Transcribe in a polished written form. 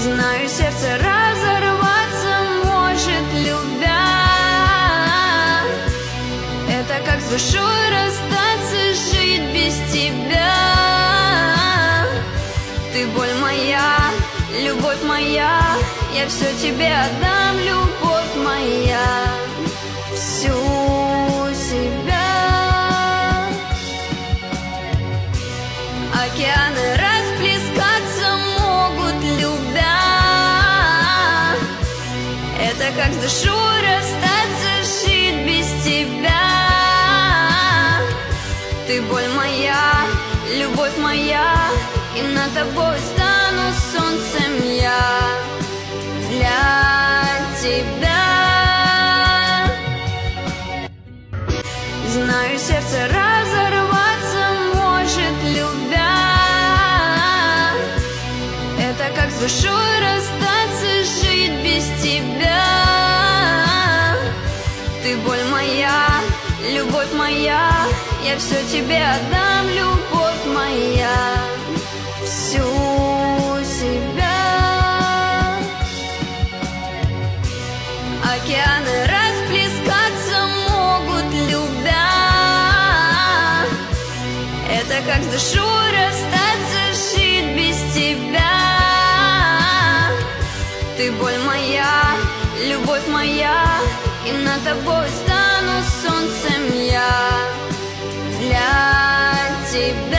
Знаю, сердце разорваться может, любя. Это как с душой расстаться, жить без тебя. Ты боль моя, любовь моя, я все тебе отдам, любовь моя, всю себя. Океаны расплескаться могут, любя. Это как с душой расстаться, жить без тебя. Ты боль моя, любовь моя, и над тобой стану солнцем я для тебя. Знаю, сердце разорваться может, любя. Это как с душой расстаться, жить без тебя. Ты боль моя, любовь моя, я все тебе отдам, любовь моя, всю себя. Океаны расплескаться могут, любя. Это как с душой расстаться, жить без тебя. Ты боль моя, любовь моя, и над тобой стану солнцем я для тебя.